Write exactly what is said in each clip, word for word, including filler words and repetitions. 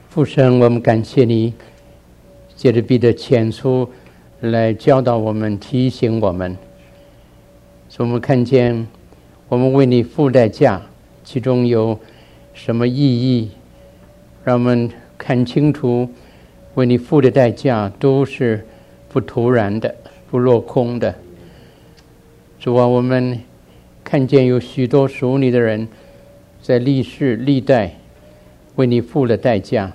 父神，我们感谢你，借着彼得前书来教导我们，提醒我们，使我们看见我们为你付代价，其中有什么意义，让我们看清楚，为你付的代价都是不突然的，不落空的。主啊，我们看见有许多属你的人在历世历代为你付了代价，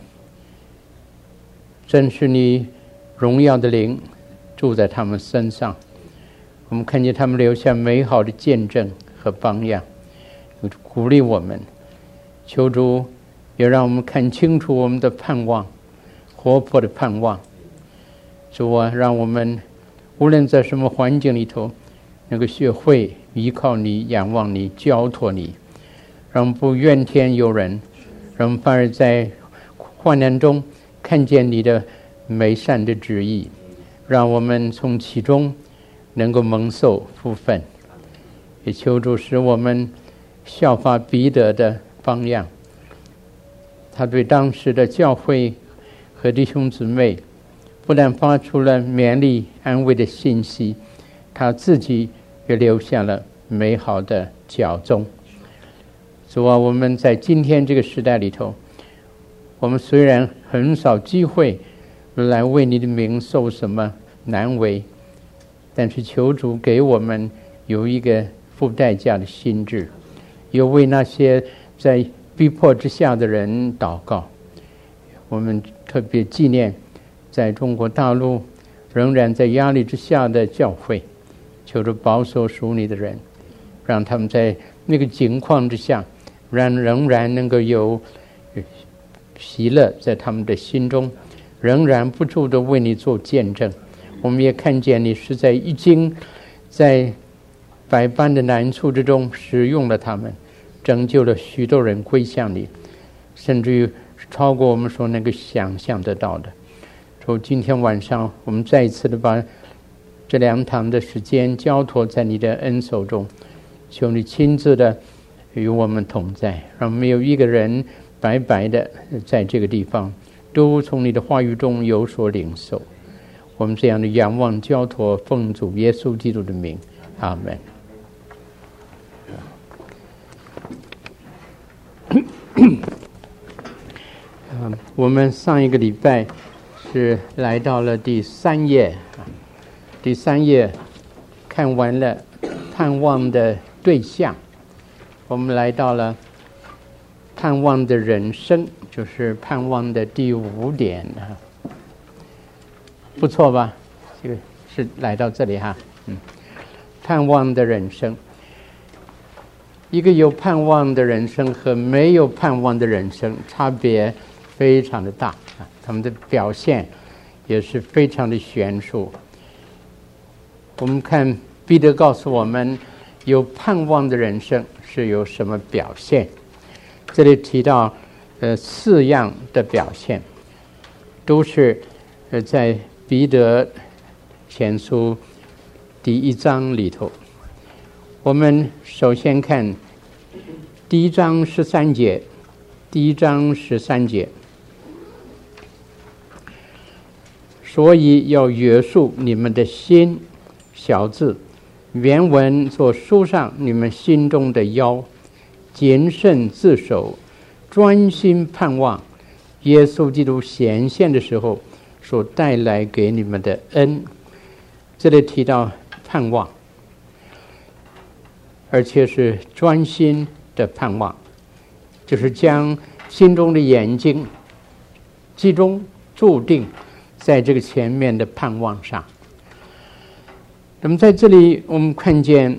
真是你荣耀的灵住在他们身上。我们看见他们留下美好的见证和榜样，鼓励我们。求主也让我们看清楚我们的盼望，活泼的盼望。主啊，让我们无论在什么环境里头，能够学会依靠你，仰望你，交托你，让我们不怨天尤人，让我们反而在患难中看见你的美善的旨意，让我们从其中能够蒙受福分。也求主使我们效法彼得的榜样，他对当时的教会和弟兄姊妹不但发出了勉励安慰的信息，他自己也留下了美好的脚踪。主啊，我们在今天这个时代里头，我们虽然很少机会来为你的名受什么难为，但是求主给我们有一个付代价的心志，有为那些在逼迫之下的人祷告。我们特别纪念在中国大陆仍然在压力之下的教会，求主保守属你的人，让他们在那个境况之下让仍然能够有喜乐在他们的心中，仍然不住地为你做见证。我们也看见你是在已经在百般的难处之中使用了他们，拯救了许多人归向你，甚至于超过我们所能够想象得到的。所以今天晚上我们再一次的把这两堂的时间交托在你的恩手中，求你亲自的与我们同在，让没有一个人白白的在这个地方，都从你的话语中有所领受。我们这样的仰望交托，奉主耶稣基督的名，阿门。我们上一个礼拜是来到了第三页，第三页看完了盼望的对象，我们来到了盼望的人生，就是盼望的第五点，不错吧？这个是来到这里哈，嗯，盼望的人生。一个有盼望的人生和没有盼望的人生差别非常的大，他们的表现也是非常的悬殊。我们看彼得告诉我们，有盼望的人生是有什么表现？这里提到呃四样的表现，都是呃在彼得前书第一章里头。我们首先看第一章十三节，第一章十三节，所以要约束你们的心，小字原文所书上你们心中的腰，谨慎自守，专心盼望耶稣基督显现的时候所带来给你们的恩。这里提到盼望，而且是专心的盼望，就是将心中的眼睛集中注定在这个前面的盼望上。那么在这里我们看见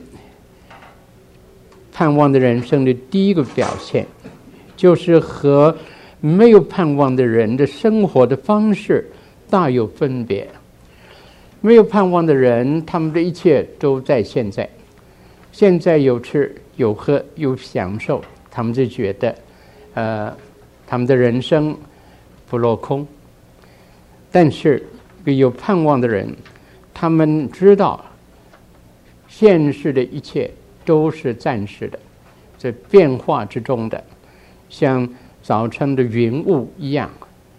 盼望的人生的第一个表现，就是和没有盼望的人的生活的方式大有分别。没有盼望的人，他们的一切都在现在，现在有吃有喝有享受，他们就觉得呃，他们的人生不落空。但是有盼望的人，他们知道现实的一切都是暂时的，在变化之中的，像早晨的云雾一样，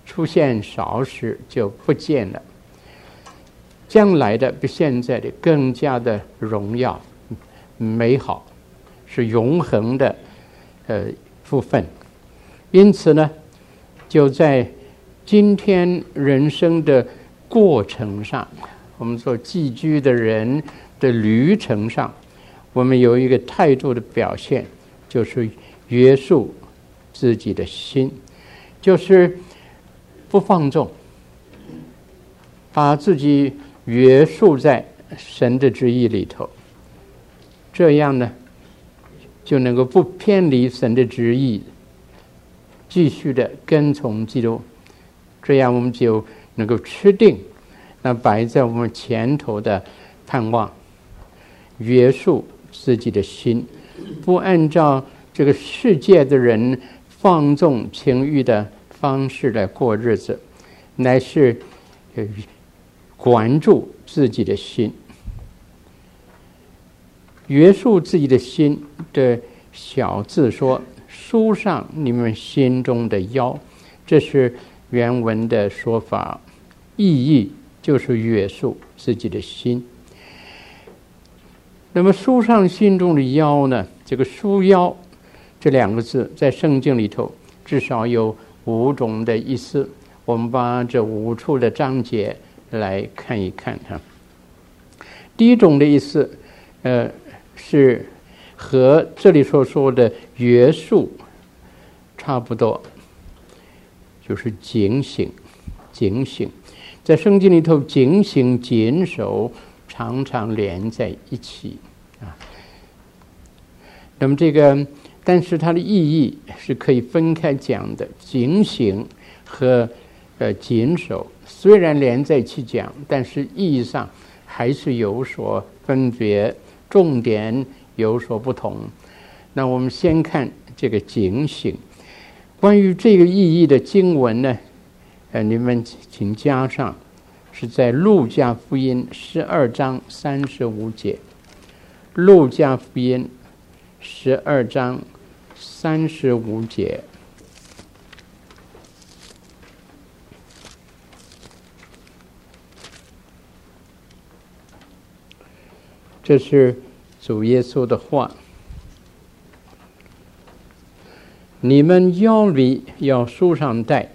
出现少时就不见了。将来的比现在的更加的荣耀、美好，是永恒的呃部分。因此呢，就在今天人生的过程上，我们所寄居的人的旅程上，我们有一个态度的表现，就是约束自己的心，就是不放纵，把自己约束在神的旨意里头，这样呢，就能够不偏离神的旨意，继续的跟从基督，这样我们就能够吃定那摆在我们前头的盼望，约束自己的心，不按照这个世界的人放纵情欲的方式来过日子，乃是管住自己的心。约束自己的心的小字说，书上你们心中的腰，这是原文的说法，意义就是约束自己的心。那么书上心中的腰呢，这个书腰这两个字在圣经里头至少有五种的意思，我们把这五处的章节来看一看哈。第一种的意思呃，是和这里所说的约束差不多，就是警醒警醒。在圣经里头，警醒谨守常常连在一起啊。那么这个但是它的意义是可以分开讲的，警醒和呃谨守虽然连在一起讲，但是意义上还是有所分别，重点有所不同。那我们先看这个警醒。关于这个意义的经文呢，呃，你们请加上，是在路加福音十二章三十五节。路加福音十二章三十五节。这是主耶稣的话，你们腰里要束上带，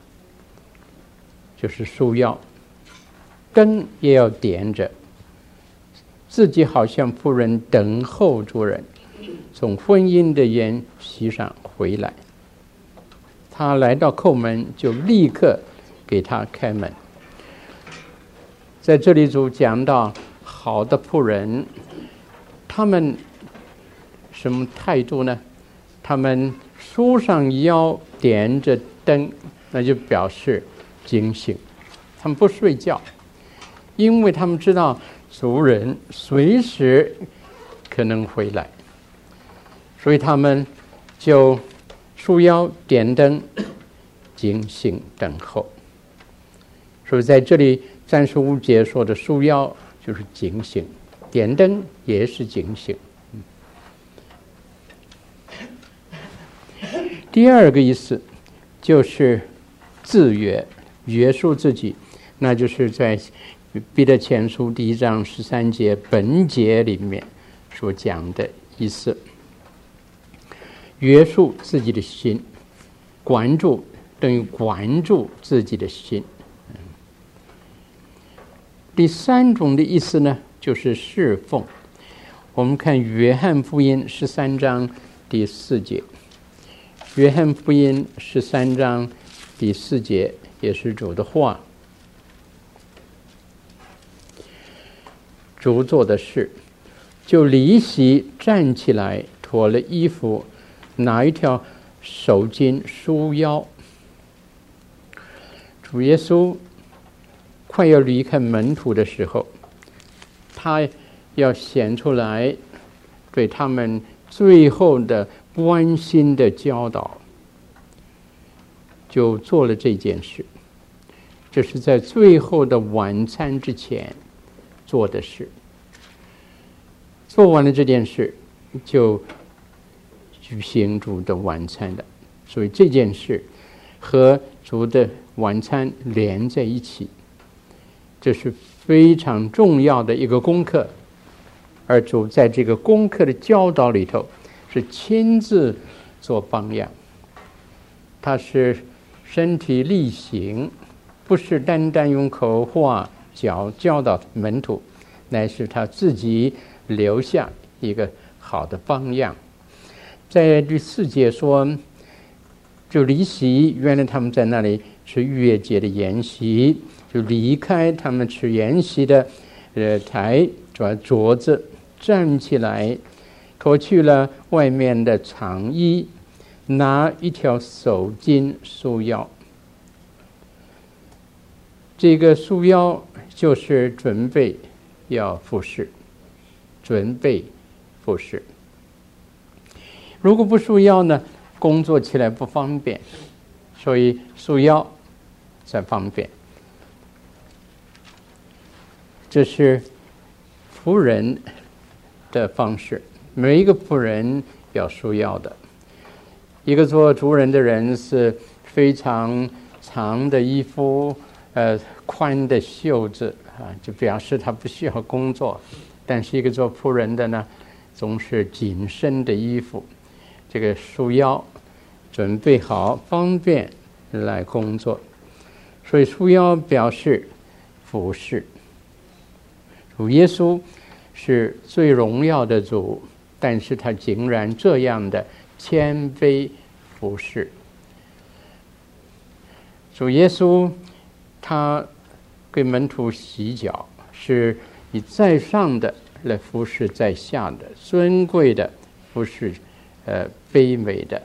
就是束腰，灯也要点着，自己好像仆人等候主人从婚姻的筵席上回来，他来到叩门，就立刻给他开门。在这里主讲到好的仆人，他们什么态度呢？他们束上腰，点着灯，那就表示警醒。他们不睡觉，因为他们知道主人随时可能回来，所以他们就束腰点灯，警醒等候。所以在这里三十五节说的束腰就是警醒，点灯也是警醒。第二个意思就是自约，约束自己，那就是在彼得前书第一章十三节本节里面所讲的意思。约束自己的心，管住等于管住自己的心。第三种的意思呢，就是侍奉。我们看约翰福音十三章第四节。约翰福音十三章第四节也是主的话。主做的事，就离席站起来，脱了衣服，拿一条手巾束腰。主耶稣快要离开门徒的时候，他要显出来对他们最后的关心的教导，就做了这件事。这是在最后的晚餐之前做的事。做完了这件事，就举行主的晚餐了。所以这件事和主的晚餐连在一起，这是非常重要的一个功课。而主在这个功课的教导里头，是亲自做榜样，他是身体力行，不是单单用口话教教导门徒，乃是他自己留下一个好的榜样。在第四节说，就离席，原来他们在那里吃逾越节的筵席，就离开他们吃筵席的呃台抓桌子，站起来，脱去了外面的长衣，拿一条手巾束腰。这个束腰就是准备要服侍，准备服侍。如果不束腰呢，工作起来不方便，所以束腰才方便。这是仆人的方式，每一个仆人要束腰的。一个做主人的人是非常长的衣服，呃，宽的袖子啊，就表示他不需要工作。但是一个做仆人的呢，总是紧身的衣服，这个束腰，准备好方便来工作。所以束腰表示服侍。主耶稣是最荣耀的主，但是他竟然这样的谦卑服侍。主耶稣他给门徒洗脚，是以在上的来服侍在下的，尊贵的服侍呃卑微的。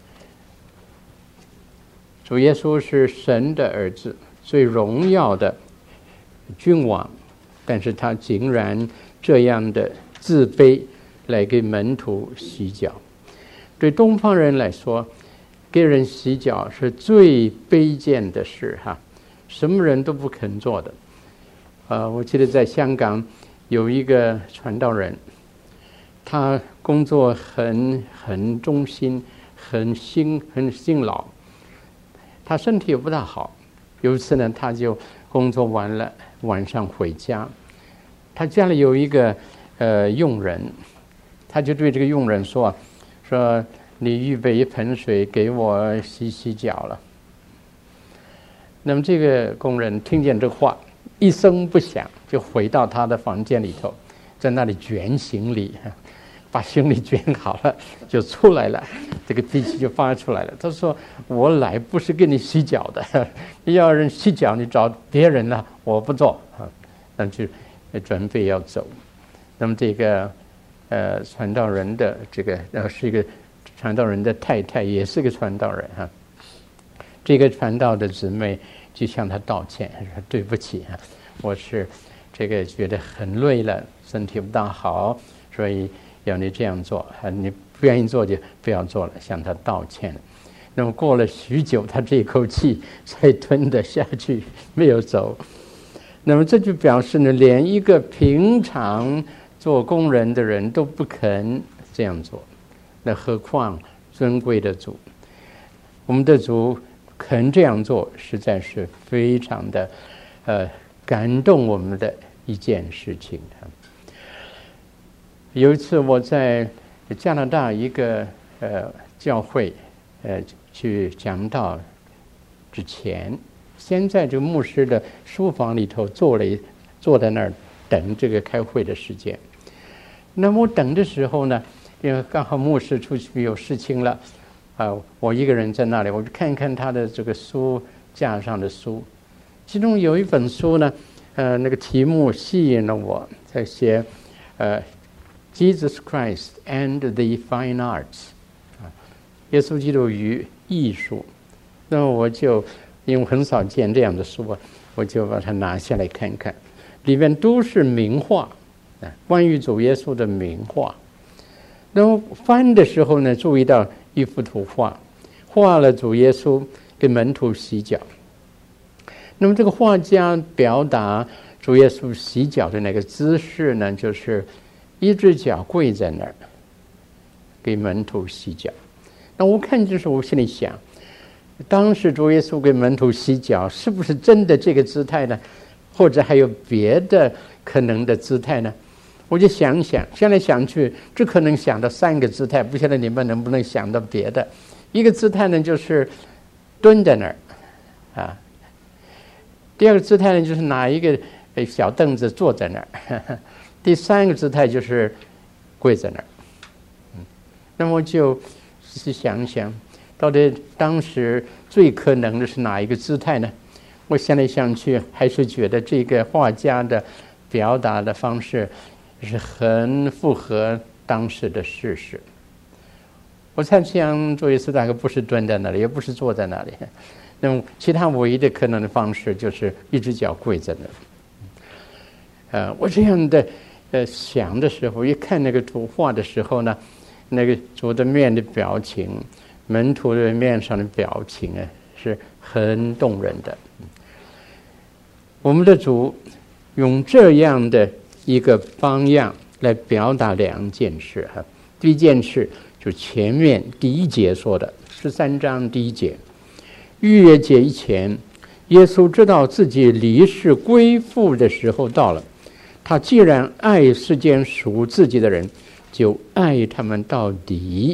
主耶稣是神的儿子，最荣耀的君王，但是他竟然这样的自卑来给门徒洗脚。对东方人来说，给人洗脚是最卑贱的事哈，什么人都不肯做的。呃，我记得在香港有一个传道人，他工作很很忠心，很辛很辛劳，他身体也不大好。有一次呢，他就工作完了，晚上回家，他家里有一个呃佣人，他就对这个佣人说：“说你预备一盆水给我洗洗脚了。”那么这个工人听见这话，一声不响就回到他的房间里头，在那里卷行李，把行李卷好了就出来了，这个脾气就发出来了。他说：“我来不是给你洗脚的，你要人洗脚你找别人了，我不做。”那就准备要走。那么这个呃传道人的这个呃是一个传道人的太太，也是个传道人哈。这个传道的姊妹就向他道歉，说：“对不起啊，我是这个觉得很累了，身体不大好，所以要你这样做，你不愿意做就不要做了。”向他道歉。那么过了许久，他这口气才吞得下去，没有走。那么这就表示呢，连一个平常做工人的人都不肯这样做，那何况尊贵的主？我们的主肯这样做，实在是非常的呃感动我们的一件事情。有一次我在加拿大一个呃教会呃去讲道之前，先在这个牧师的书房里头坐了坐在那儿等这个开会的时间。那么我等的时候呢，因为刚好牧师出去有事情了，啊、呃，我一个人在那里，我就看一看他的这个书架上的书，其中有一本书呢，呃，那个题目吸引了我，在写呃 Jesus Christ and the Fine Arts， 啊，耶稣基督与艺术。那么我就因为很少见这样的书啊，我就把它拿下来看看，里面都是名画啊，关于主耶稣的名画。那么翻的时候呢，注意到一幅图画，画了主耶稣给门徒洗脚。那么这个画家表达主耶稣洗脚的那个姿势呢，就是一只脚跪在那儿给门徒洗脚。那我看这时候，我心里想， 当时主耶稣给门徒洗脚，是不是真的这个姿态呢？或者还有别的可能的姿态呢？我就想想，想来想去，只可能想到三个姿态，不晓得你们能不能想到别的。一个姿态呢，就是蹲在那儿，啊；第二个姿态呢，就是拿一个小凳子坐在那儿；第三个姿态就是跪在那儿。嗯，那么就仔细想想，到底当时最可能的是哪一个姿态呢？我想来想去，还是觉得这个画家的表达的方式是很符合当时的事实。我猜想主耶稣大概不是蹲在那里，也不是坐在那里，那么其他唯一的可能的方式就是一只脚跪在那里。呃，我这样的呃想的时候，一看那个图画的时候呢，那个主的面的表情，门徒的面上的表情啊，是很动人的。我们的主用这样的一个榜样来表达两件事哈。第一件事就前面第一节说的，十三章第一节，逾越节以前，耶稣知道自己离世归父的时候到了。他既然爱世间属自己的人，就爱他们到底。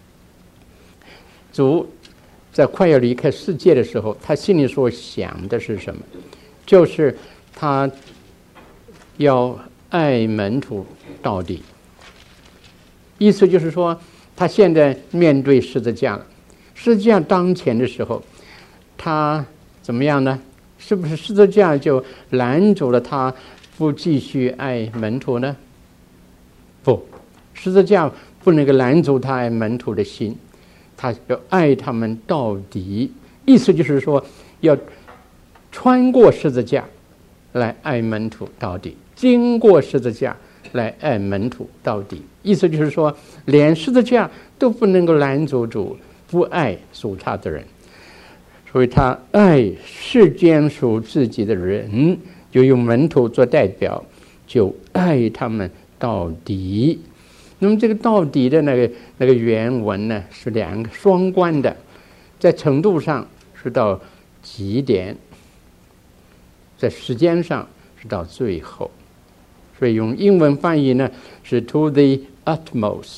主在快要离开世界的时候，他心里所想的是什么？就是他要爱门徒到底。意思就是说，他现在面对十字架了，十字架当前的时候，他怎么样呢？是不是十字架就拦阻了他不继续爱门徒呢？不，十字架不能够拦阻他爱门徒的心，他要爱他们到底。意思就是说，要穿过十字架来爱门徒到底，经过十字架来爱门徒到底。意思就是说，连十字架都不能够拦阻主不爱属他的人，所以他爱世间属自己的人，就用门徒做代表，就爱他们到底。那么这个到底的那个那个原文呢，是两个双关的，在程度上是到极点，在时间上是到最后，所以用英文翻译呢是 to the utmost，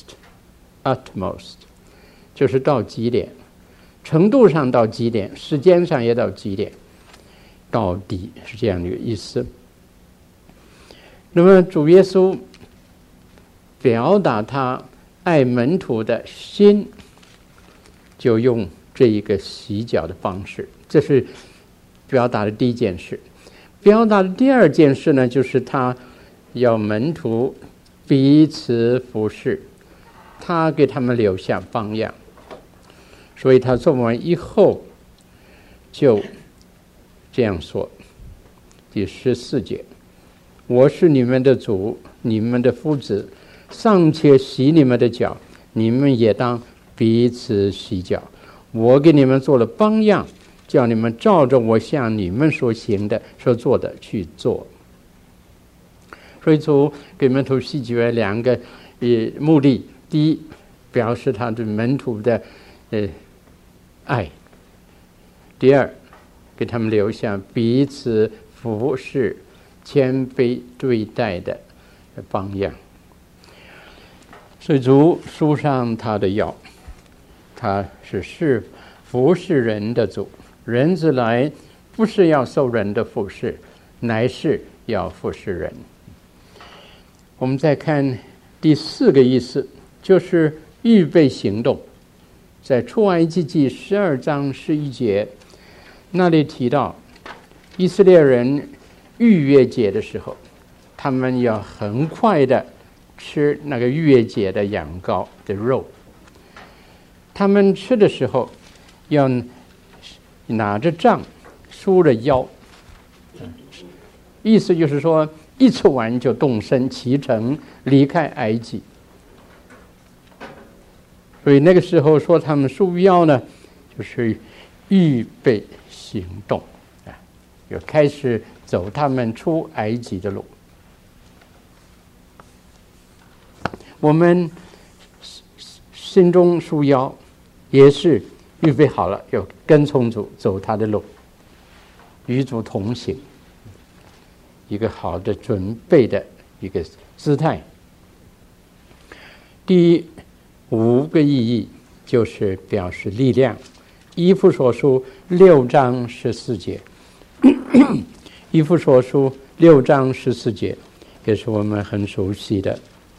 utmost 就是到极点，程度上到极点，时间上也到极点，到底是这样的一个意思。那么主耶稣表达他爱门徒的心，就用这一个洗脚的方式，这是表达的第一件事。表达的第二件事呢，就是他要门徒彼此服侍，他给他们留下榜样。所以他做完以后就这样说，第十四节，我是你们的主，你们的夫子，尚且洗你们的脚，你们也当彼此洗脚。我给你们做了榜样，叫你们照着我向你们所行的所做的去做。所以主给门徒洗脚两个呃目的，第一，表示他对门徒的呃爱；第二，给他们留下彼此服侍、谦卑对待的榜样。所以主束上他的腰，他是是服侍人的主。人子来不是要受人的服侍，乃是要服侍人。我们再看第四个意思，就是预备行动。在出埃及记十二章十一节那里提到，以色列人逾越节的时候，他们要很快的吃那个逾越节的羊羔的肉。他们吃的时候要拿着杖束着腰，意思就是说一吃完就动身启程离开埃及。所以那个时候说他们束腰呢，就是预备行动啊，就开始走他们出埃及的路。我们心中束腰，也是预备好了，要跟从主，走他的路，与主同行，一个好的准备的一个姿态。第五个意义就是表示力量。以弗所书六章十四节，以弗所书六章十四节也是我们很熟悉的。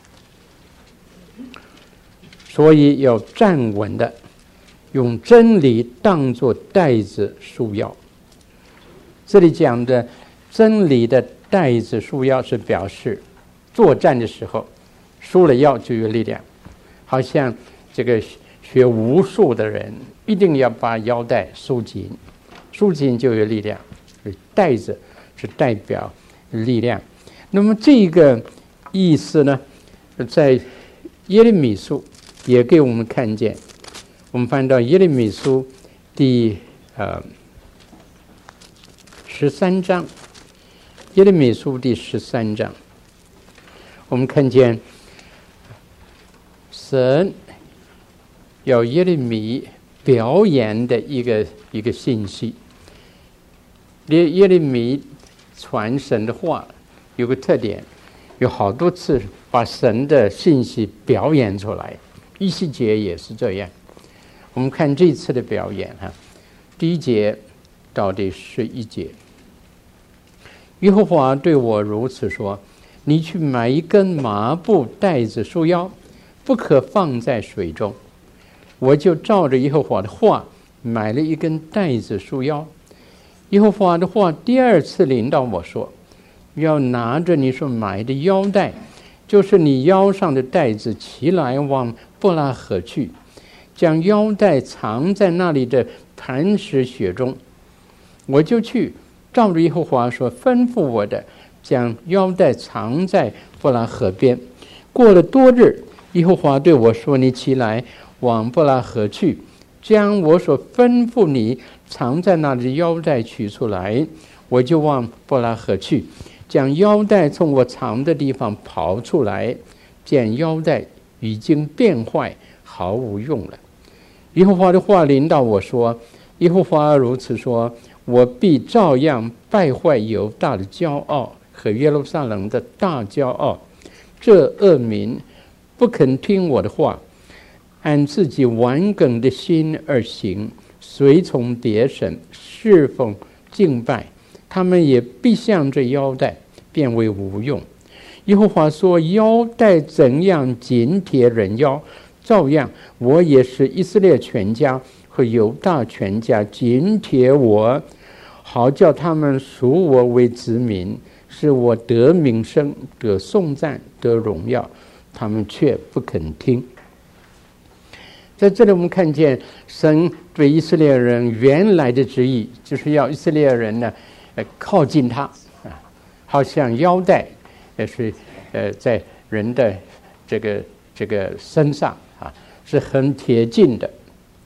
所以要站稳的，用真理当作带子束腰。这里讲的真理的带子束腰是表示作战的时候束了腰就有力量，好像这个学武术的人一定要把腰带束紧，束紧就有力量。带子是代表力量。那么这个意思呢，在耶利米书也给我们看见。我们翻到耶利米书第呃十三章，耶利米书第十三章，我们看见神要耶利米表演的一个一个信息。耶耶利米传神的话有个特点，有好多次把神的信息表演出来。以西结也是这样。我们看这次的表演哈，第一节到第十一节，耶和华对我如此说：你去买一根麻布带子束腰，不可放在水中。我就照着耶和华的话买了一根带子束腰。耶和华的话第二次临到我说：要拿着你所买的腰带，就是你腰上的带子，起来往布拉河去，将腰带藏在那里的磐石穴中。我就去，照着耶和华所吩咐我的，将腰带藏在布拉河边。过了多日，耶和华对我说：你起来往布拉河去，将我所吩咐你藏在那里的腰带取出来。我就往布拉河去，将腰带从我藏的地方刨出来，见腰带已经变坏，毫无用了。耶和华的话临到我说：耶和华如此说，我必照样败坏犹大的骄傲和耶路撒冷的大骄傲。这恶民不肯听我的话，按自己顽梗的心而行，随从别神，侍奉敬拜，他们也必向这腰带变为无用。耶和华说：腰带怎样紧贴人腰，照样我也是以色列全家和犹大全家紧贴我，好叫他们属我为子民，使我得名声，得颂赞，得荣耀，他们却不肯听。在这里我们看见神对以色列人原来的旨意，就是要以色列人呢靠近他，好像腰带也是呃在人的这个这个身上啊是很贴近的，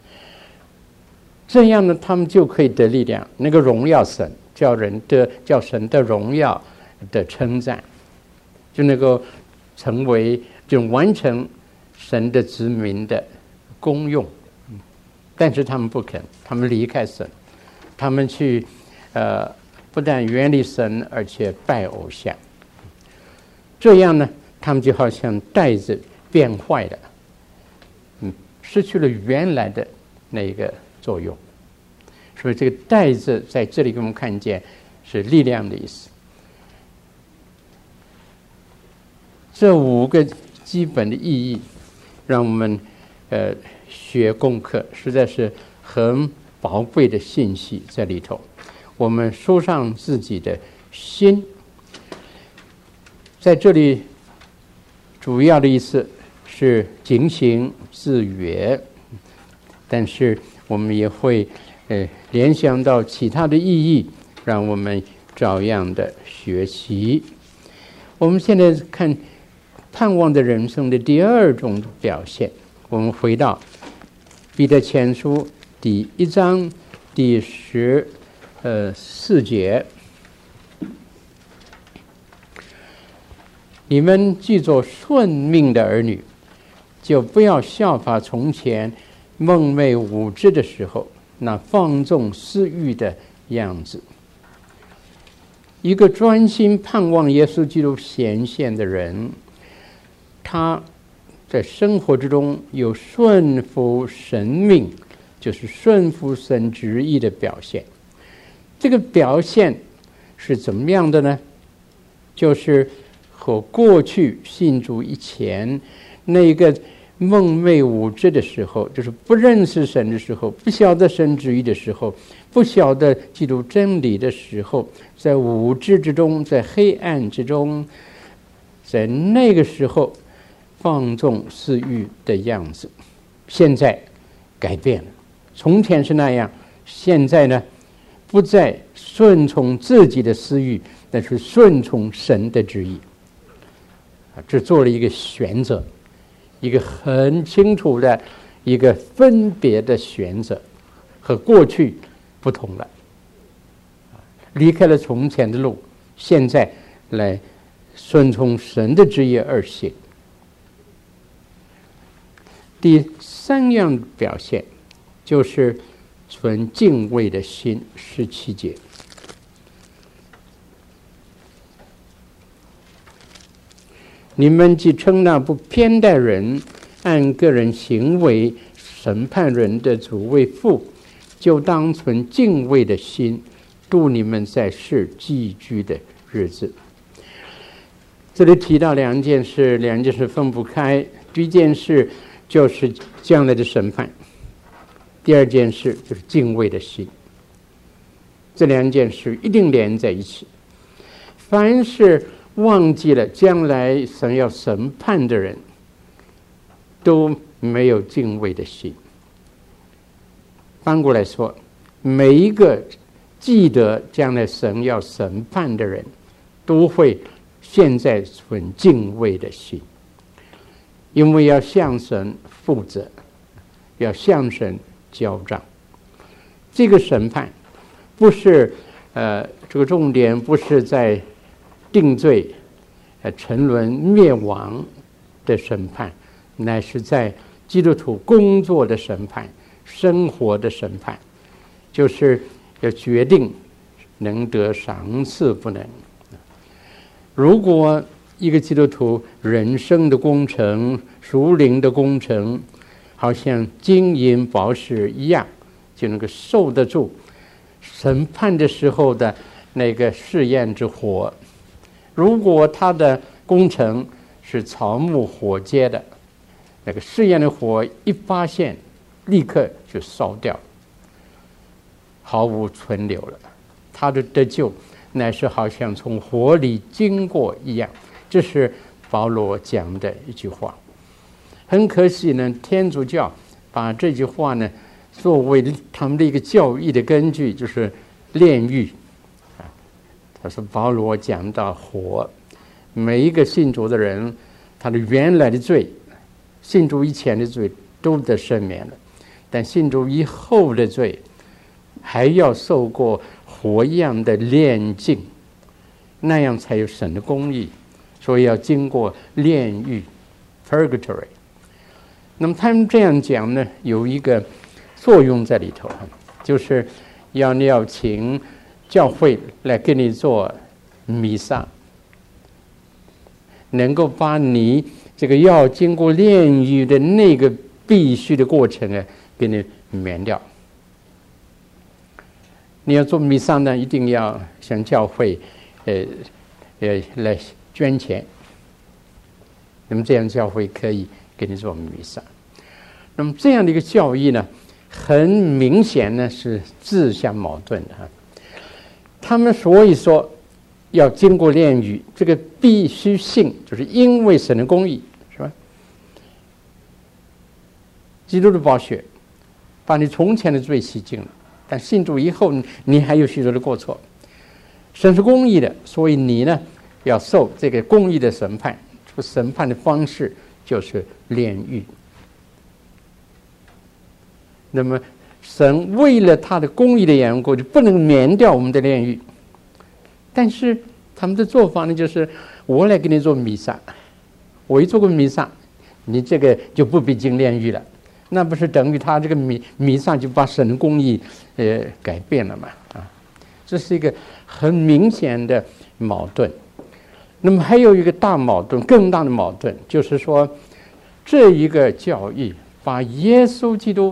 这样呢他们就可以得力量，那个荣耀神，叫人的叫神的荣耀的称赞，就能够成为就完成神的子民的功用。但是他们不肯，他们离开神，他们去呃不但远离神，而且拜偶像。这样呢，他们就好像带子变坏了，嗯，失去了原来的那个作用。所以这个带子在这里给我们看见是力量的意思。这五个基本的意义，让我们呃学功课，实在是很宝贵的信息在里头。我们收上自己的心，在这里主要的意思是警醒自约，但是我们也会呃联想到其他的意义，让我们照样的学习。我们现在看盼望的人生的第二种表现，我们回到彼得前书第一章第十呃四节，你们既做顺命的儿女，就不要效法从前梦寐无知的时候，那放纵私欲的样子。一个专心盼望耶稣基督显现的人，他在生活之中有顺服神命，就是顺服神旨意的表现。这个表现是怎么样的呢？就是和过去信主以前那个梦寐无知的时候，就是不认识神的时候，不晓得神旨意的时候，不晓得基督真理的时候，在无知之中，在黑暗之中，在那个时候放纵私欲的样子，现在改变了。从前是那样，现在呢，不再顺从自己的私欲，但是顺从神的旨意。这做了一个选择，一个很清楚的一个分别的选择，和过去不同了，离开了从前的路，现在来顺从神的旨意而行。第三样表现就是存敬畏的心，十七节。你们既称那不偏待人，按个人行为审判人的主为父，就当存敬畏的心，度你们在世寄居的日子。这里提到两件事，两件事分不开。第一件事就是将来的审判，第二件事就是敬畏的心。这两件事一定连在一起。凡是忘记了将来神要审判的人，都没有敬畏的心。反过来说，每一个记得将来神要审判的人，都会现在存敬畏的心，因为要向神负责，要向神交账。这个审判不是呃，这个重点不是在定罪、呃沉沦、灭亡的审判，乃是在基督徒工作的审判、生活的审判，就是要决定能得赏赐不能。如果一个基督徒人生的工程、属灵的工程，好像金银宝石一样，就能够受得住审判的时候的那个试验之火。如果他的工程是草木火接的，那个试验的火一发现，立刻就烧掉，毫无存留了。他的得救乃是好像从火里经过一样。这是保罗讲的一句话。很可惜呢，天主教把这句话呢作为他们的一个教义的根据，就是炼狱。他说保罗讲到火，每一个信主的人，他的原来的罪，信主以前的罪都得赦免了，但信主以后的罪还要受过火一样的炼净，那样才有神的公义。所以要经过炼狱 purgatory。 那么他们这样讲呢，有一个作用在里头，就是要你要请教会来给你做弥撒，能够把你这个要经过炼狱的那个必须的过程啊，给你免掉。你要做弥撒呢，一定要向教会呃呃来捐钱，那么这样教会可以给你做弥撒。那么这样的一个教义呢，很明显呢是自相矛盾的哈。他们所以说要经过炼狱，这个必须性就是因为神的公义，是吧？基督的宝血把你从前的罪洗净了，但信主以后你还有许多的过错。神是公义的，所以你呢要受这个公义的审判。这个审判的方式就是炼狱。那么神为了他的公义的缘故，就不能免掉我们的炼狱。但是他们的做法呢，就是我来给你做弥撒，我一做过弥撒，你这个就不必经炼狱了， 那不是等于他这个弥弥撒就把神的公义呃改变了嘛？啊，这是一个很明显的矛盾。那么还有一个大矛盾，更大的矛盾，就是说这一个教义把耶稣基督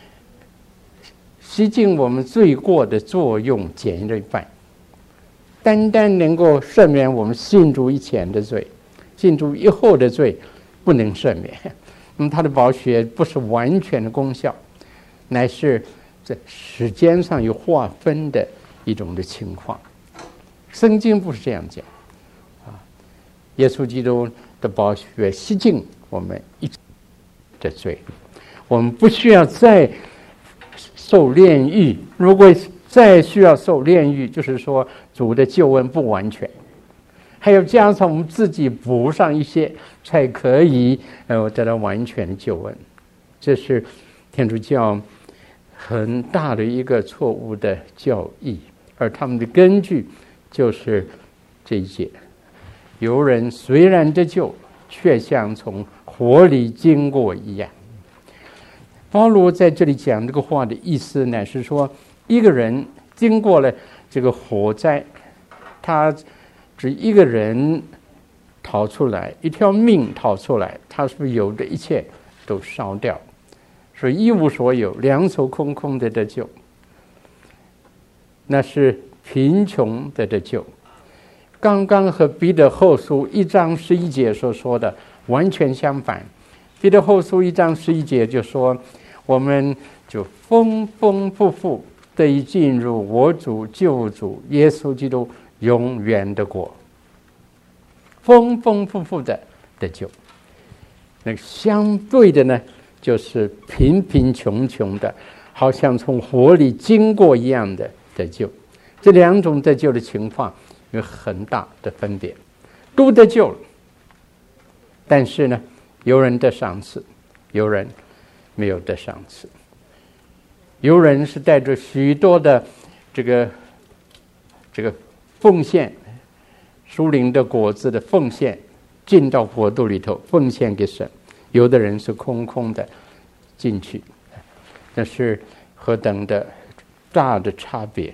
洗净我们罪过的作用减了一半，单单能够赦免我们信主以前的罪，信主以后的罪不能赦免。那么他的宝血不是完全的功效，乃是在时间上有划分的一种的情况。圣经不是这样讲啊，耶稣基督的宝血洗净我们一的罪，我们不需要再受炼狱。如果再需要受炼狱，就是说主的救恩不完全，还要加上我们自己补上一些，才可以呃得到完全的救恩。这是天主教很大的一个错误的教义，而他们的根据就是这一节：有人虽然得救，却像从火里经过一样。保罗在这里讲这个话的意思呢，是说一个人经过了这个火灾，他只一个人逃出来，一条命逃出来，他是不是有的一切都烧掉，所以一无所有，两手空空的得救，那是贫穷的得救。刚刚和彼得后书一章十一节所说的完全相反。彼得后书一章十一节就说，我们就丰丰富富得以进入我主救主耶稣基督永远的国，丰丰富富的得救。那相对的呢，就是贫贫穷穷的，好像从火里经过一样的得救。这两种得救的情况有很大的分别，都得救了，但是呢，有人得赏赐，有人没有得赏赐。有人是带着许多的这个这个奉献，属灵的果子的奉献，进到国度里头奉献给神；有的人是空空的进去，那是何等的大的差别！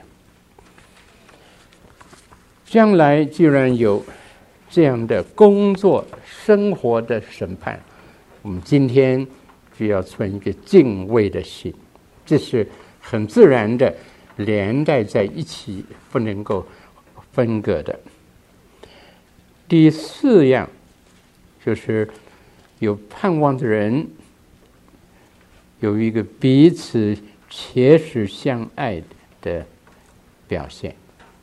将来既然有这样的工作生活的审判，我们今天就要存一个敬畏的心，这是很自然的连带在一起，不能够分割的。第四样就是有盼望的人有一个彼此切实相爱的表现。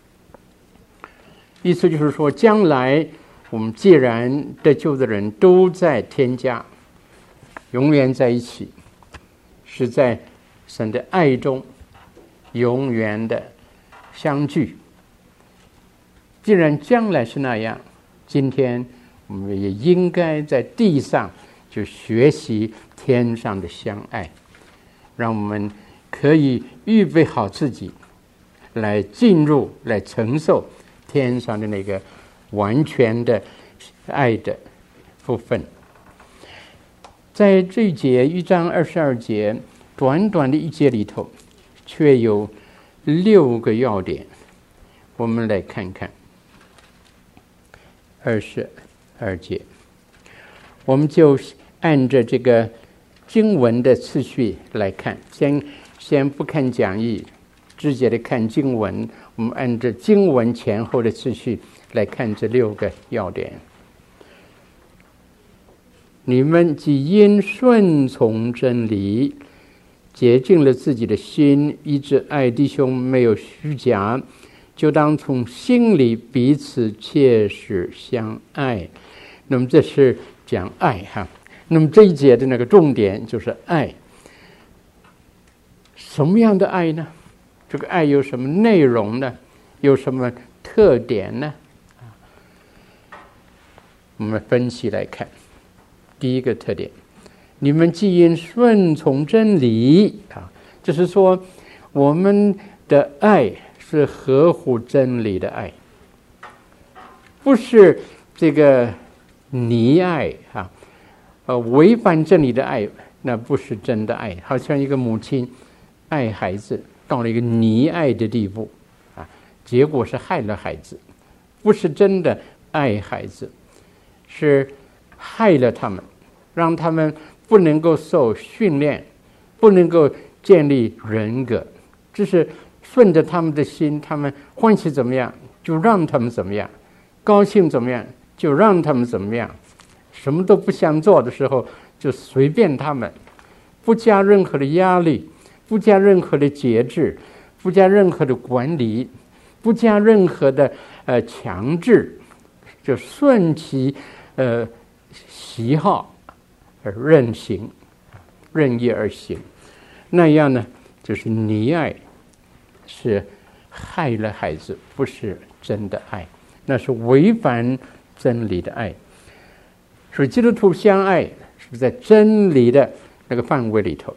意思就是说，将来我们既然得救的人都在天家，永远在一起，是在神的爱中永远的相聚。既然将来是那样，今天我们也应该在地上就学习天上的相爱，让我们可以预备好自己来进入来承受天上的那个完全的爱的部分。在这一节一章二十二节短短的一节里头，却有六个要点，我们来看看。二十二节，我们就按着这个经文的次序来看，先先不看讲义，直接的看经文。我们按照经文前后的次序来看这六个要点。你们既因顺从真理，洁净了自己的心，以致爱弟兄没有虚假，就当从心里彼此切实相爱。那么这是讲爱哈。那么这一节的那个重点就是爱。什么样的爱呢？这个爱有什么内容呢？有什么特点呢？我们分析来看。第一个特点，你们既因顺从真理啊，就是说我们的爱是合乎真理的爱，不是这个溺爱啊，呃，违反真理的爱， 那不是真的爱，好像一个母亲爱孩子到了一个溺爱的地步啊，结果是害了孩子，不是真的爱孩子，是害了他们，让他们不能够受训练，不能够建立人格，只是顺着他们的心，他们欢喜怎么样就让他们怎么样，高兴怎么样就让他们怎么样，什么都不想做的时候就随便他们，不加任何的压力，不加任何的节制，不加任何的管理，不加任何的呃强制，就顺其呃喜好而任行，任意而行，那样呢就是溺爱，是害了孩子，不是真的爱，那是违反真理的爱。所以基督徒相爱是在真理的那个范围里头。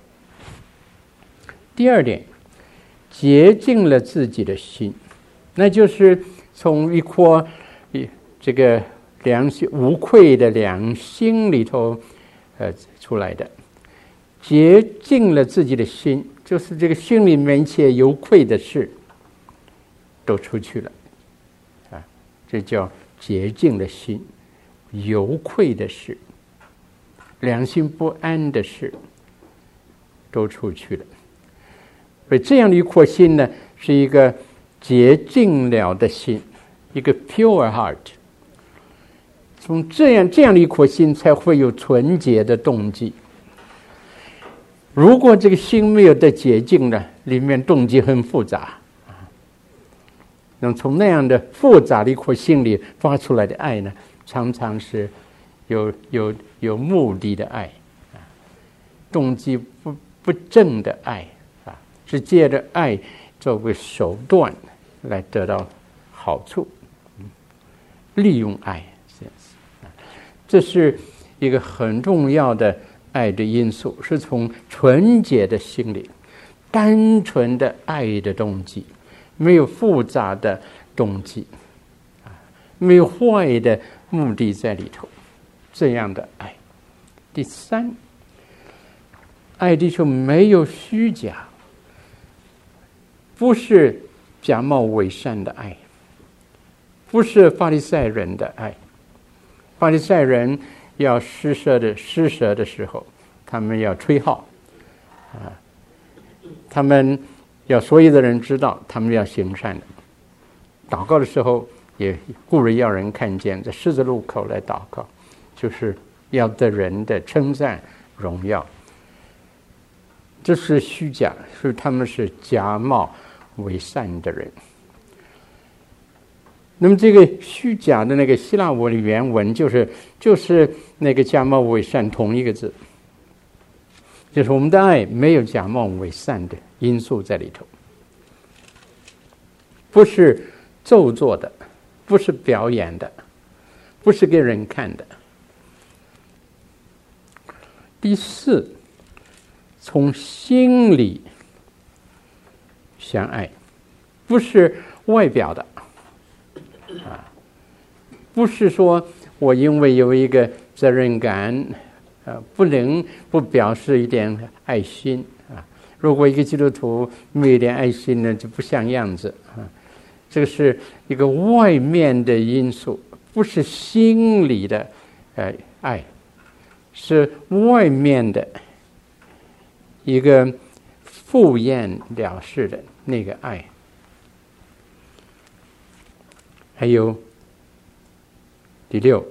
第二点，洁净了自己的心，那就是从一颗这个良心无愧的良心里头呃出来的。洁净了自己的心，就是这个心里面一切有愧的事都出去了啊，这叫洁净了心。有愧的事，良心不安的事都出去了。所以这样的一颗心呢，是一个洁净了的心，一个 pure heart。从这样这样的一颗心才会有纯洁的动机。如果这个心没有得洁净呢，里面动机很复杂，那么从那样的复杂的一颗心里发出来的爱呢，常常是有有有目的的爱，动机不不正的爱啊，是借着爱作为手段来得到好处，利用爱，这是一个很重要的爱的因素，是从纯洁的心灵、单纯的爱的动机，没有复杂的动机，没有坏的目的在里头，这样的爱。第三，爱的就没有虚假，不是假冒伪善的爱，不是法利赛人的爱。法利赛人要施舍的施舍的时候，他们要吹号啊，他们要所有的人知道他们要行善的。祷告的时候也故意要人看见，在十字路口来祷告，就是要得人的称赞荣耀。这是虚假，是他们是假冒伪善的人。那么这个虚假的那个希腊文的原文就是就是那个假冒伪善同一个字，就是我们的爱没有假冒伪善的因素在里头，不是做作的，不是表演的，不是给人看的。第四，从心里相爱，不是外表的啊，不是说我因为有一个责任感，呃，不能不表示一点爱心啊。如果一个基督徒没有一点爱心呢，就不像样子啊。这个是一个外面的因素，不是心里的呃爱，是外面的一个敷衍了事的那个爱。还有第六，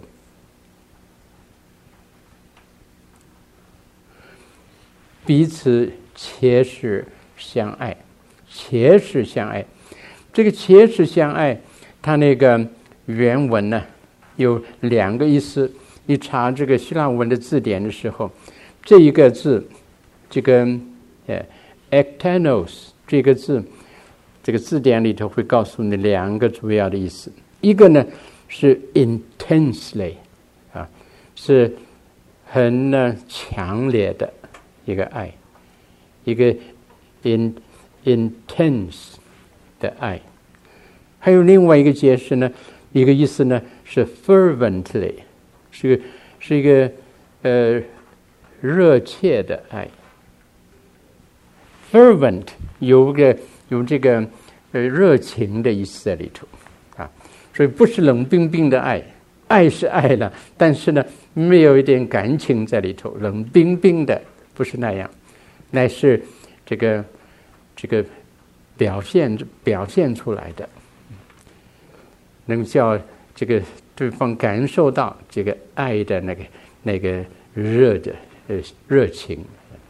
彼此切实相爱，切实相爱。这个切实相爱，它那个原文呢有两个意思。你查这个希腊文的字典的时候，这一个字，这个呃 ektanos 这个字，这个字典里头会告诉你两个主要的意思。一个呢是 intensely 啊，是很呢强烈的一个爱，一个 in intense 的爱。还有另外一个解释呢，一个意思呢是 fervently， 是个是一个呃热切的爱。fervent 有个有这个呃热情的意思在里头啊，所以不是冷冰冰的爱，爱是爱了，但是呢没有一点感情在里头，冷冰冰的不是那样，乃是这个这个表现表现出来的，能叫这个对方感受到这个爱的那个那个热的呃热情。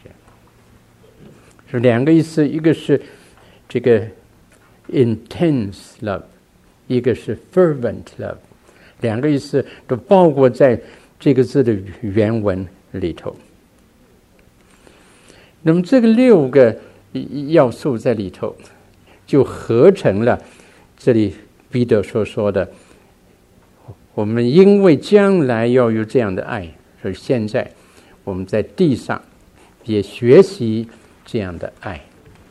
是两个意思，一个是这个 intense love， 一个是 fervent love， 两个意思都包括在这个字的原文里头。那么这个六个要素在里头，就合成了这里彼得所说的，我们因为将来要有这样的爱，所以现在我们在地上也学习这样的爱。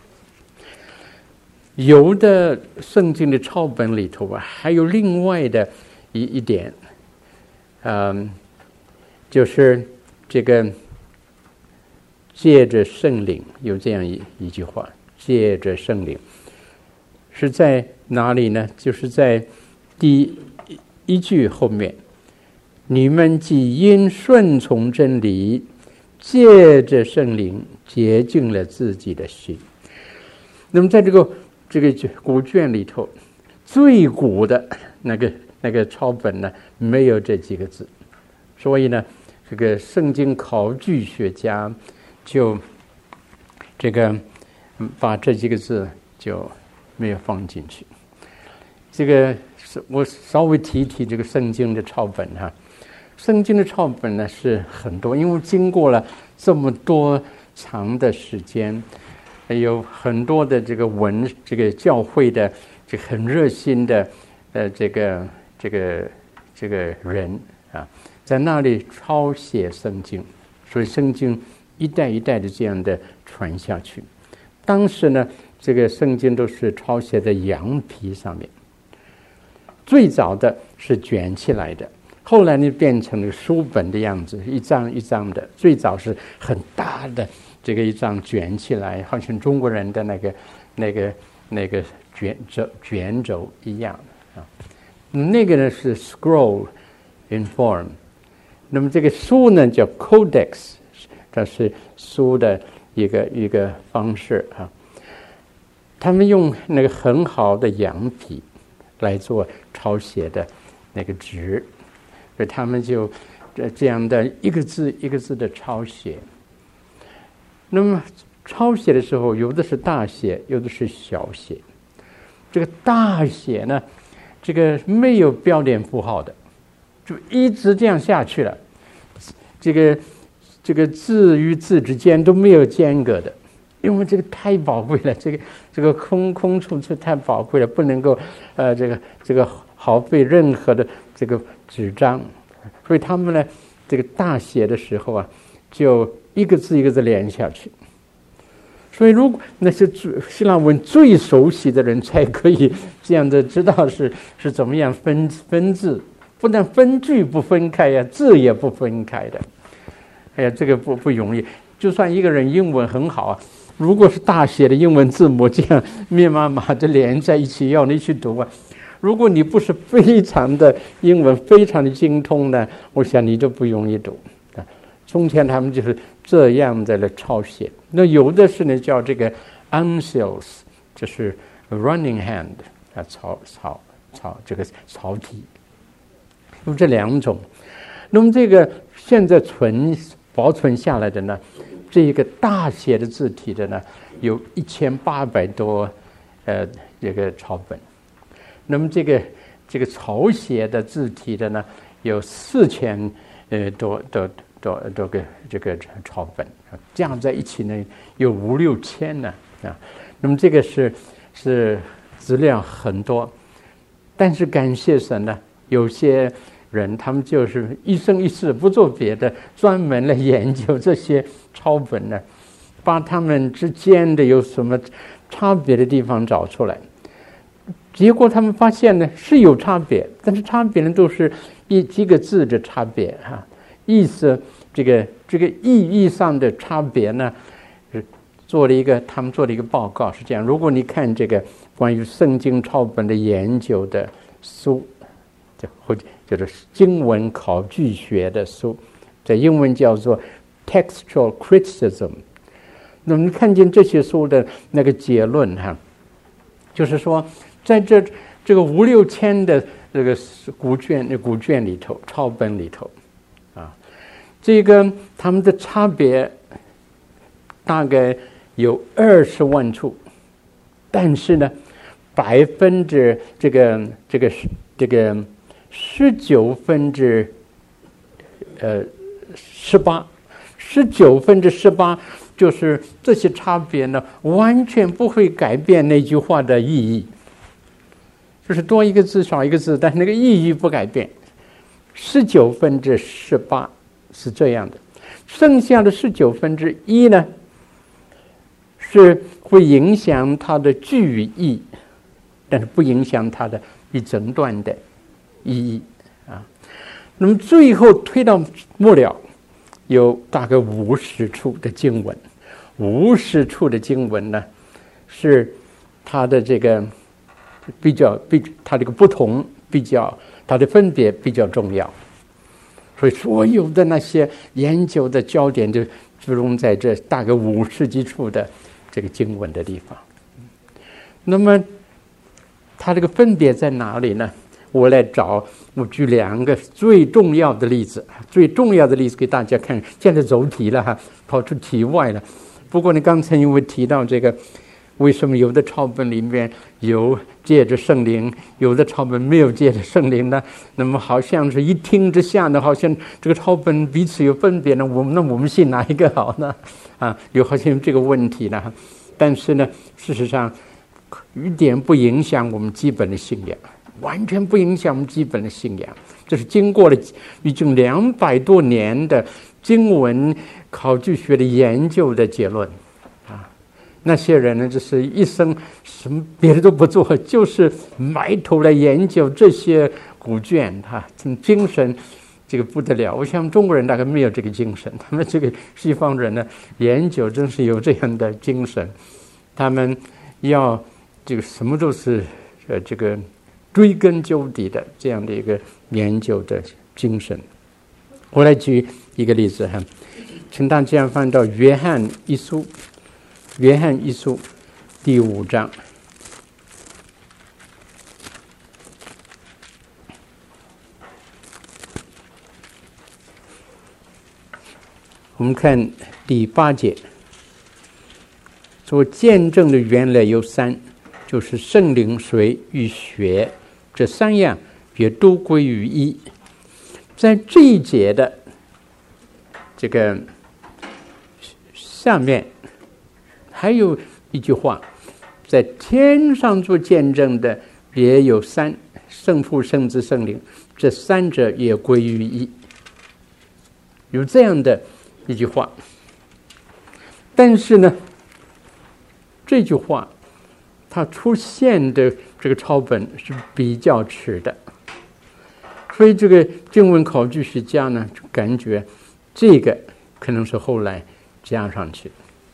有的圣经的抄本里头啊，还有另外的一一点，嗯，就是这个借着圣灵，有这样一一句话，借着圣灵是在哪里呢？就是在第一句后面，你们既因顺从真理，借着圣灵洁净了自己的心。那么在这个这个古卷里头，最古的那个那个抄本呢，没有这几个字，所以呢，这个圣经考据学家就这个把这几个字就没有放进去。这个我稍微提一提这个圣经的抄本哈。圣经的抄本呢是很多，因为经过了这么多长的时间，有很多的这个文，这个教会的这个很热心的呃这个这个这个人啊，在那里抄写圣经，所以圣经一代一代的这样的传下去。当时呢，这个圣经都是抄写在羊皮上面，最早的是卷起来的。后来呢，变成了书本的样子，一张一张的。最早是很大的这个一张卷起来，好像中国人的那个、那个、那个卷轴卷轴一样啊。那个呢是 scroll in form， 那么这个书呢叫 codex， 这是书的一个一个方式啊。他们用那个很好的羊皮来做抄写的那个纸。所以他们就这样的一个字一个字的抄写。那么抄写的时候，有的是大写，有的是小写。这个大写呢，这个没有标点符号的，就一直这样下去了。这个这个字与字之间都没有间隔的，因为这个太宝贵了，这个这个空空处是太宝贵了，不能够呃这个这个耗费任何的这个纸张，所以他们呢，这个大写的时候啊，就一个字一个字连下去。所以，如果那些希腊文最熟悉的人才可以这样的知道是是怎么样分分字，不但分句不分开呀，字也不分开的。哎呀，这个不不容易。就算一个人英文很好啊，如果是大写的英文字母这样密密麻麻的连在一起，要你去读啊。如果你不是非常的英文非常的精通呢，我想你都不容易读。从前他们就是这样的来抄写。那有的是呢叫这个 uncials， 就是 running hand 啊，草草草这个草体，有这两种。那么这个现在存保存下来的呢，这一个大写的字体的呢，有一千八百多呃这个抄本。那么这个这个草写的字体的呢，有四千呃多多多多个这个抄本，这样在一起呢有五六千呢啊。那么这个是是资料很多，但是感谢神呢，有些人他们就是一生一世不做别的，专门来研究这些抄本呢，把他们之间的有什么差别的地方找出来。结果他们发现呢是有差别，但是差别呢都是一几个字的差别哈、啊，意思这个这个意义上的差别呢，做了一个他们做了一个报告，是这样。如果你看这个关于圣经抄本的研究的书，或者就是经文考据学的书，在英文叫做 textual criticism。那么你看见这些书的那个结论哈，就是说在这这个五六千的这个古卷古卷里头，抄本里头啊，这个他们的差别大概有二十万处，但是呢，百分之这个这个这个十九分之呃十八，十九分之十八。就是这些差别呢，完全不会改变那句话的意义，就是多一个字少一个字，但是那个意义不改变。十九分之十八是这样的，剩下的十九分之一呢，是会影响它的句意，但是不影响它的一整段的意义啊。那么最后推到末了，有大概五十处的经文。五十处的经文呢，是它的这个比较比它这个不同比较它的分别比较重要，所以所有的那些研究的焦点就集中在这大概五十几处的这个经文的地方。那么它这个分别在哪里呢？我来找，我举两个最重要的例子，最重要的例子给大家看。现在走题了哈，跑出题外了。不过你刚才因为提到这个，为什么有的抄本里面有借着圣灵，有的抄本没有借着圣灵呢？那么好像是一听之下呢，好像这个抄本彼此有分别呢，我们那我们信哪一个好呢？啊，有好像这个问题呢。但是呢，事实上一点不影响我们基本的信仰，完全不影响我们基本的信仰。这是经过了已经两百多年的经文考据学的研究的结论啊。那些人呢，就是一生什么别的都不做，就是埋头来研究这些古卷啊，精神这个不得了。我想中国人大概没有这个精神，他们这个西方人呢，研究真是有这样的精神，他们要这个什么都是呃这个追根究底的这样的一个研究的精神。我来举一个例子哈，请大家翻到约翰一书，约翰一书第五章。我们看第八节，做见证的原来有三，就是圣灵、水与血，这三样也都归于一。在这一节的这个下面还有一句话，在天上做见证的也有三，圣父、圣子、圣灵，这三者也归于一。有这样的一句话，但是呢，这句话它出现的这个抄本是比较迟的，所以这个经文考据学家呢就感觉这个可能是后来加上去的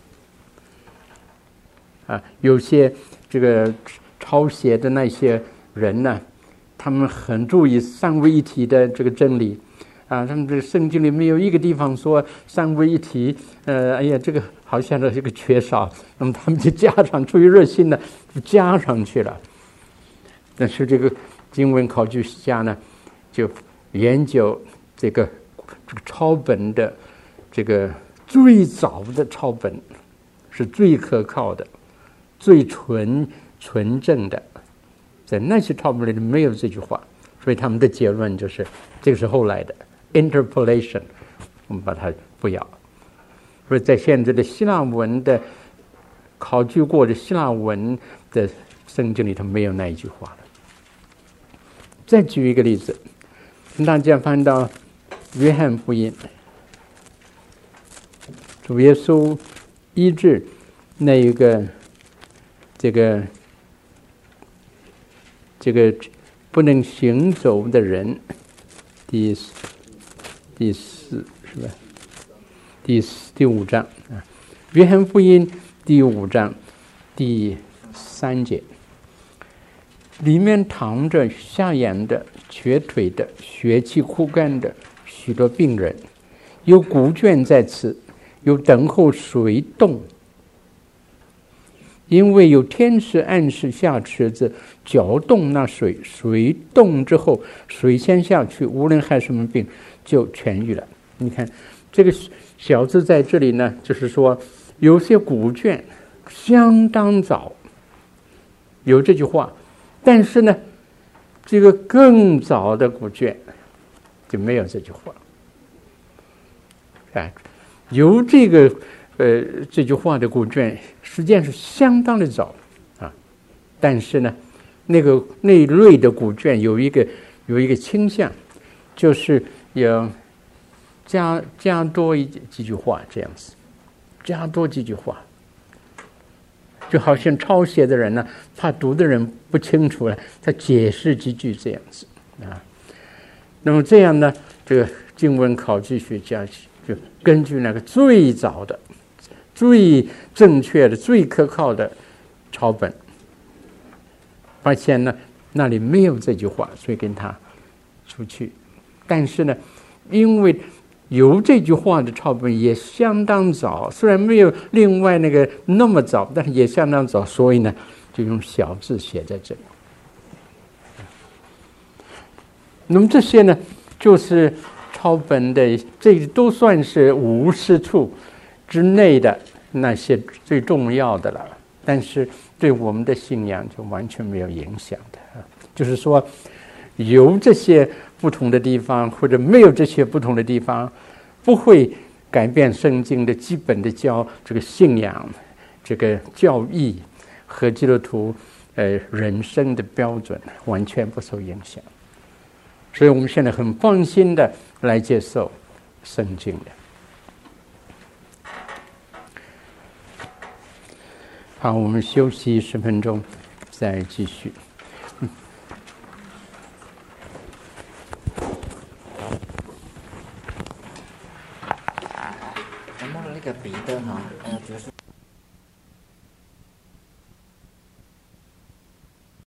啊。有些这个抄写的那些人呢，他们很注意三位一体的这个真理啊，他们这个圣经里没有一个地方说三位一体，呃，哎呀，这个好像是一个缺少，那么他们就加上，出于热心呢，就加上去了。但是这个经文考据家呢，就研究这个这个抄本的这个最早的抄本是最可靠的、最纯纯正的，在那些抄本里没有这句话，所以他们的结论就是这个是后来的 interpolation， 我们把它不要。所以在现在的希腊文的考据过的希腊文的圣经里头没有那一句话了。再举一个例子，大家翻到约翰福音，主耶稣医治那一个这个这个不能行走的人，第第四是吧？ 第第五章啊，约翰福音第五章第三节，里面躺着瞎眼的、瘸腿的、血气枯干的许多病人，有古卷在此，有等候水动。因为有天使按时下池子搅动那水，水动之后，水先下去，无论害什么病就痊愈了。你看这个小字在这里呢，就是说有些古卷相当早有这句话，但是呢，这个更早的古卷就没有这句话。哎，有这个呃这句话的古卷，实际上是相当的早啊，但是呢，那个那一类的古卷有一个有一个倾向，就是有加加多一几句话这样子，加多几句话，就好像抄写的人呢，怕读的人不清楚了，他解释几句这样子啊。那么这样呢，这个经文考据学家就根据那个最早的、最正确的、最可靠的抄本，发现呢那里没有这句话，所以跟他出去。但是呢，因为有这句话的抄本也相当早，虽然没有另外那个那么早，但是也相当早，所以呢就用小字写在这里。那么这些呢，就是抄本的，这都算是五十处之内的那些最重要的了，但是对我们的信仰就完全没有影响的。就是说，有这些不同的地方，或者没有这些不同的地方，不会改变圣经的基本的教这个信仰、这个教义和基督徒呃人生的标准，完全不受影响。所以我们现在很放心的来接受圣经的。好，我们休息十分钟，再继续。嗯有冇呢個彼得哈？呃，就是。